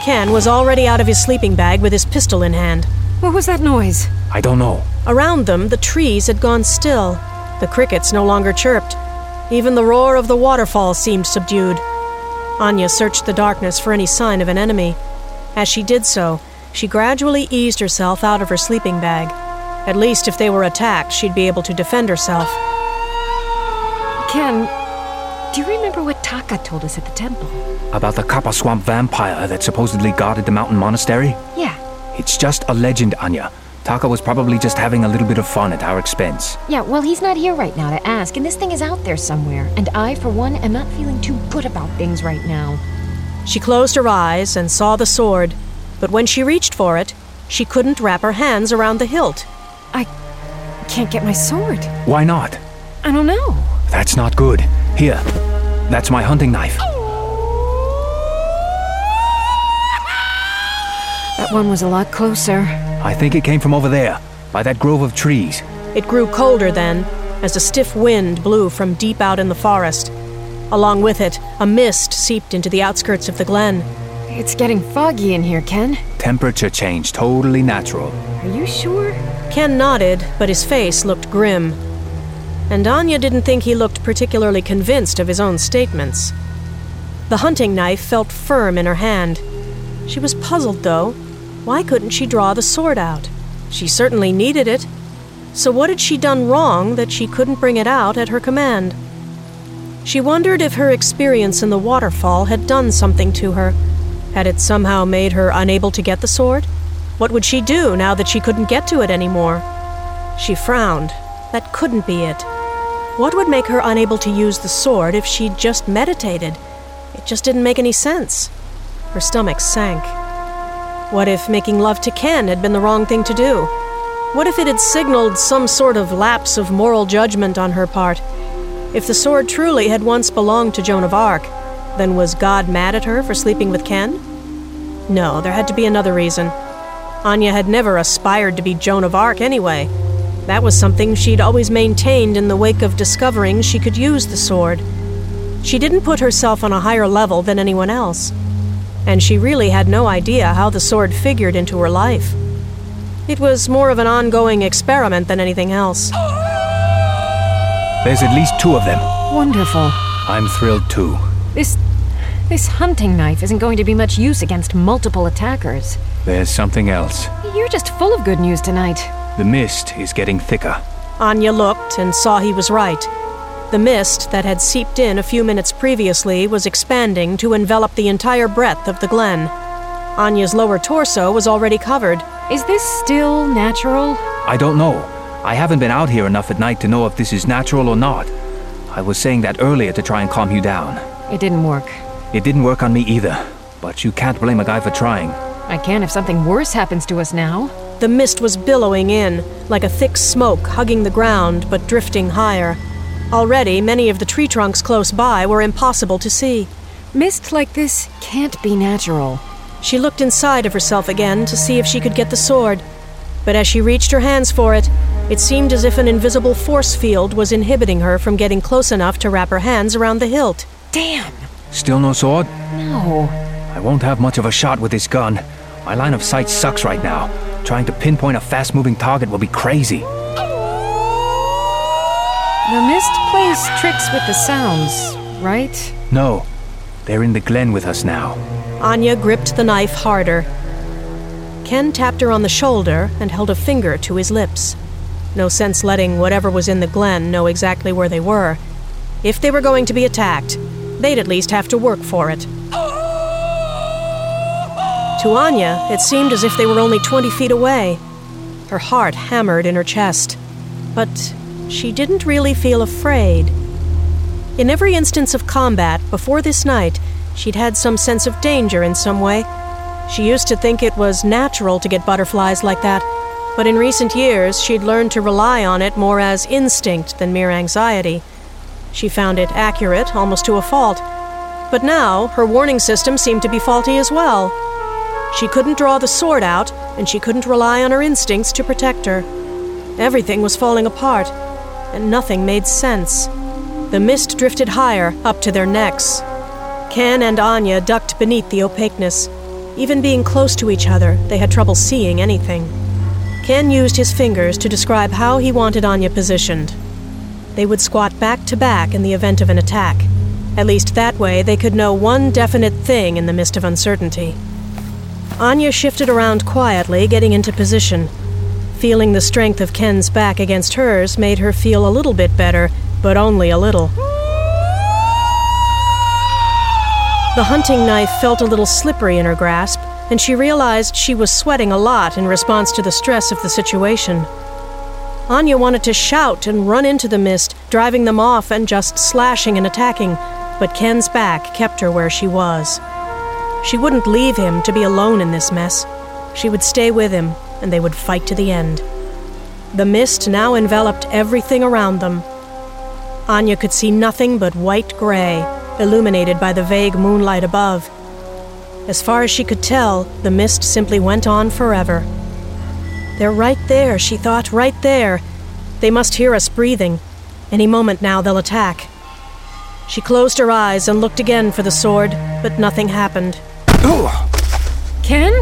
Ken was already out of his sleeping bag with his pistol in hand. What was that noise? I don't know. Around them, the trees had gone still. The crickets no longer chirped. Even the roar of the waterfall seemed subdued. Anya searched the darkness for any sign of an enemy. As she did so, she gradually eased herself out of her sleeping bag. At least if they were attacked, she'd be able to defend herself. Ken, do you remember what Taka told us at the temple? About the Kappa Swamp vampire that supposedly guarded the mountain monastery? Yeah. It's just a legend, Anya. Taka was probably just having a little bit of fun at our expense. Yeah, well, he's not here right now to ask, and this thing is out there somewhere. And I, for one, am not feeling too good about things right now. She closed her eyes and saw the sword, but when she reached for it, she couldn't wrap her hands around the hilt. I can't get my sword. Why not? I don't know. That's not good. Here, that's my hunting knife. That one was a lot closer. I think it came from over there, by that grove of trees. It grew colder then, as a stiff wind blew from deep out in the forest. Along with it, a mist seeped into the outskirts of the glen. It's getting foggy in here, Ken. Temperature change, totally natural. Are you sure? Ken nodded, but his face looked grim. And Anya didn't think he looked particularly convinced of his own statements. The hunting knife felt firm in her hand. She was puzzled, though. Why couldn't she draw the sword out? She certainly needed it. So what had she done wrong that she couldn't bring it out at her command? She wondered if her experience in the waterfall had done something to her. Had it somehow made her unable to get the sword? What would she do now that she couldn't get to it anymore? She frowned. That couldn't be it. What would make her unable to use the sword if she'd just meditated? It just didn't make any sense. Her stomach sank. What if making love to Ken had been the wrong thing to do? What if it had signaled some sort of lapse of moral judgment on her part? If the sword truly had once belonged to Joan of Arc, then was God mad at her for sleeping with Ken? No, there had to be another reason. Anya had never aspired to be Joan of Arc anyway. That was something she'd always maintained in the wake of discovering she could use the sword. She didn't put herself on a higher level than anyone else. And she really had no idea how the sword figured into her life. It was more of an ongoing experiment than anything else. There's at least 2 of them. Wonderful. I'm thrilled too. This hunting knife isn't going to be much use against multiple attackers. There's something else. You're just full of good news tonight. The mist is getting thicker. Anya looked and saw he was right. The mist that had seeped in a few minutes previously was expanding to envelop the entire breadth of the glen. Anya's lower torso was already covered. Is this still natural? I don't know. I haven't been out here enough at night to know if this is natural or not. I was saying that earlier to try and calm you down. It didn't work. It didn't work on me either, but you can't blame a guy for trying. I can if something worse happens to us now. The mist was billowing in, like a thick smoke hugging the ground but drifting higher. Already, many of the tree trunks close by were impossible to see. Mist like this can't be natural. She looked inside of herself again to see if she could get the sword. But as she reached her hands for it, it seemed as if an invisible force field was inhibiting her from getting close enough to wrap her hands around the hilt. Damn! Still no sword? No. I won't have much of a shot with this gun. My line of sight sucks right now. Trying to pinpoint a fast-moving target will be crazy. The mist plays tricks with the sounds, right? No. They're in the glen with us now. Anya gripped the knife harder. Ken tapped her on the shoulder and held a finger to his lips. No sense letting whatever was in the glen know exactly where they were. If they were going to be attacked, they'd at least have to work for it. To Anya, it seemed as if they were only 20 feet away. Her heart hammered in her chest. But she didn't really feel afraid. In every instance of combat before this night, she'd had some sense of danger in some way. She used to think it was natural to get butterflies like that, but in recent years she'd learned to rely on it more as instinct than mere anxiety. She found it accurate, almost to a fault. But now, her warning system seemed to be faulty as well. She couldn't draw the sword out, and she couldn't rely on her instincts to protect her. Everything was falling apart, and nothing made sense. The mist drifted higher, up to their necks. Ken and Anya ducked beneath the opaqueness. Even being close to each other, they had trouble seeing anything. Ken used his fingers to describe how he wanted Anya positioned. They would squat back to back in the event of an attack. At least that way they could know one definite thing in the midst of uncertainty. Anya shifted around quietly, getting into position. Feeling the strength of Ken's back against hers made her feel a little bit better, but only a little. The hunting knife felt a little slippery in her grasp, and she realized she was sweating a lot in response to the stress of the situation. Anya wanted to shout and run into the mist, driving them off and just slashing and attacking, but Ken's back kept her where she was. She wouldn't leave him to be alone in this mess. She would stay with him, and they would fight to the end. The mist now enveloped everything around them. Anya could see nothing but white-gray, illuminated by the vague moonlight above. As far as she could tell, the mist simply went on forever. They're right there, she thought, right there. They must hear us breathing. Any moment now they'll attack. She closed her eyes and looked again for the sword, but nothing happened. Ken?